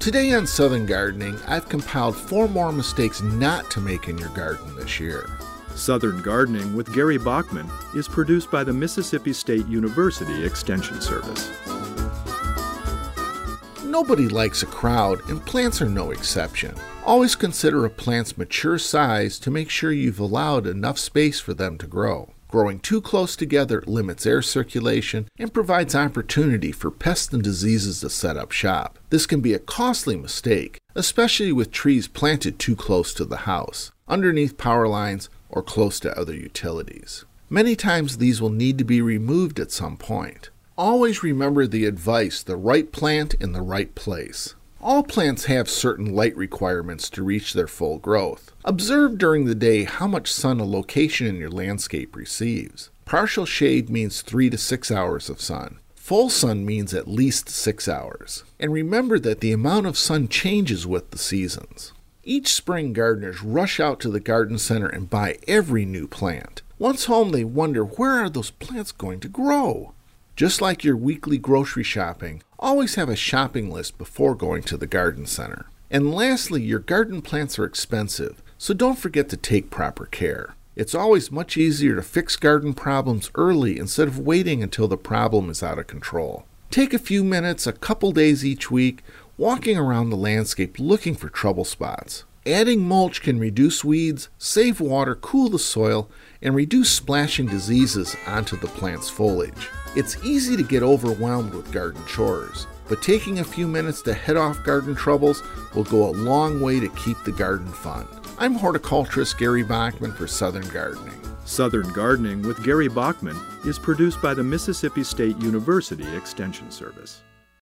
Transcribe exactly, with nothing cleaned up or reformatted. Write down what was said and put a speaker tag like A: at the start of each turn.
A: Today on Southern Gardening, I've compiled four more mistakes not to make in your garden this year.
B: Southern Gardening with Gary Bachman is produced by the Mississippi State University Extension Service.
A: Nobody likes a crowd, and plants are no exception. Always consider a plant's mature size to make sure you've allowed enough space for them to grow. Growing too close together limits air circulation and provides opportunity for pests and diseases to set up shop. This can be a costly mistake, especially with trees planted too close to the house, underneath power lines, or close to other utilities. Many times these will need to be removed at some point. Always remember the advice, the right plant in the right place. All plants have certain light requirements to reach their full growth. Observe during the day how much sun a location in your landscape receives. Partial shade means three to six hours of sun. Full sun means at least six hours. And remember that the amount of sun changes with the seasons. Each spring, gardeners rush out to the garden center and buy every new plant. Once home, they wonder, where are those plants going to grow? Just like your weekly grocery shopping, always have a shopping list before going to the garden center. And lastly, your garden plants are expensive, so don't forget to take proper care. It's always much easier to fix garden problems early instead of waiting until the problem is out of control. Take a few minutes, a couple days each week, walking around the landscape looking for trouble spots. Adding mulch can reduce weeds, save water, cool the soil, and reduce splashing diseases onto the plant's foliage. It's easy to get overwhelmed with garden chores, but taking a few minutes to head off garden troubles will go a long way to keep the garden fun. I'm horticulturist Gary Bachman for Southern Gardening.
B: Southern Gardening with Gary Bachman is produced by the Mississippi State University Extension Service.